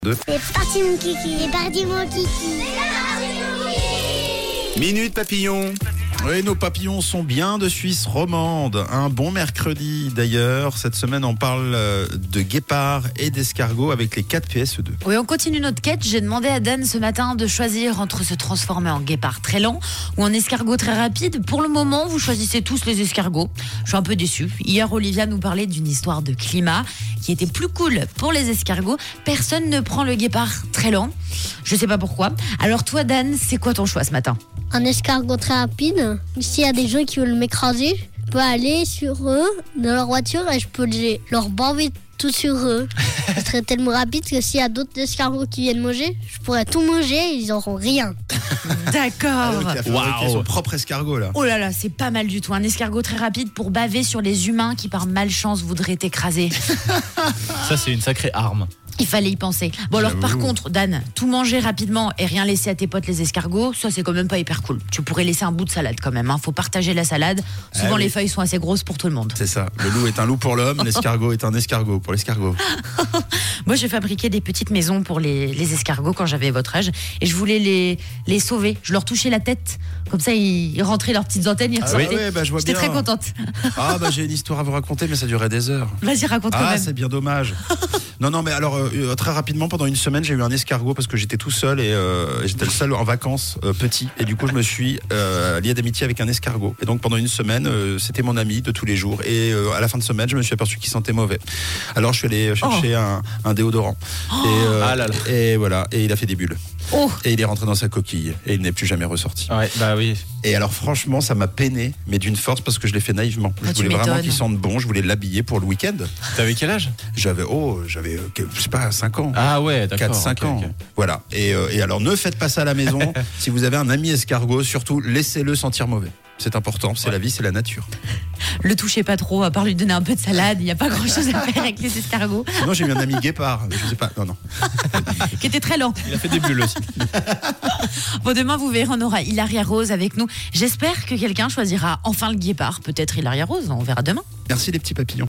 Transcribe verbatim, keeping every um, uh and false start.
Deux. C'est parti mon kiki, c'est parti mon kiki. Minute Papillon. Oui, nos papillons sont bien de Suisse romande. Un bon mercredi d'ailleurs. Cette semaine, on parle de guépard et d'escargot avec les quatre P S E deux. Oui, on continue notre quête. J'ai demandé à Dan ce matin de choisir entre se transformer en guépard très lent ou en escargot très rapide. Pour le moment, vous choisissez tous les escargots. Je suis un peu déçue. Hier, Olivia nous parlait d'une histoire de climat qui était plus cool pour les escargots. Personne ne prend le guépard très lent. Je sais pas pourquoi. Alors toi, Dan, c'est quoi ton choix ce matin ? Un escargot très rapide. S'il y a des gens qui veulent m'écraser, je peux aller sur eux, dans leur voiture, et je peux les, leur bomber tout sur eux. Ce serait tellement rapide que s'il y a d'autres escargots qui viennent manger, je pourrais tout manger et ils n'auront rien. D'accord. Ah, il a fabriqué son propre escargot là. Oh là là, c'est pas mal du tout. Un escargot très rapide pour baver sur les humains qui par malchance voudraient t'écraser. Ça, c'est une sacrée arme. Il fallait y penser. Bon alors par J'avoue. contre, Dan, tout manger rapidement et rien laisser à tes potes les escargots, ça c'est quand même pas hyper cool. Tu pourrais laisser un bout de salade quand même, hein. Faut partager la salade. Souvent Ah oui. les feuilles sont assez grosses pour tout le monde. C'est ça. Le loup est un loup pour l'homme, l'escargot est un escargot pour l'escargot. Moi j'ai fabriqué des petites maisons pour les, les escargots quand j'avais votre âge et je voulais les, les sauver. Je leur touchais la tête, comme ça ils, ils rentraient leurs petites antennes, ils Ah ressortaient. oui, ouais, bah, je vois J'étais bien. très contente. Ah bah j'ai une histoire à vous raconter, mais ça durait des heures. Vas-y, raconte quand Ah, même. c'est bien dommage. Non, non, mais alors, euh, très rapidement, pendant une semaine, j'ai eu un escargot parce que j'étais tout seul et euh, j'étais le seul en vacances euh, petit. Et du coup, je me suis euh, lié d'amitié avec un escargot. Et donc, pendant une semaine, euh, c'était mon ami de tous les jours. Et euh, à la fin de semaine, je me suis aperçu qu'il sentait mauvais. Alors, je suis allé chercher un, un déodorant. Et, euh, Ah là là. et voilà, et il a fait des bulles. Oh, Et il est rentré dans sa coquille. Et il n'est plus jamais ressorti. Ouais, bah oui. Et alors, franchement, ça m'a peiné, mais d'une force parce que je l'ai fait naïvement. Ah, Je tu voulais vraiment m'étonnes. qu'il sente bon. Je voulais l'habiller pour le week-end. T'avais quel âge ? J'avais, oh, j'avais, euh, que- je sais pas, cinq ans. Ah ouais, d'accord. quatre cinq ok, ans. ok. Voilà. Et, euh, et alors, ne faites pas ça à la maison. Si vous avez un ami escargot, surtout, laissez-le sentir mauvais. C'est important, c'est Ouais. la vie, c'est la nature. le touchez pas trop, à part lui donner un peu de salade, il n'y a pas grand chose à faire avec les escargots, Sinon, j'ai eu un ami guépard. Je sais pas, non, non. qui était très lent. Il a fait des bulles aussi. Bon, demain, vous verrez, on aura Hilaria Rose avec nous. J'espère que quelqu'un choisira enfin le guépard. Peut-être Hilaria Rose, on verra demain. Merci les petits papillons.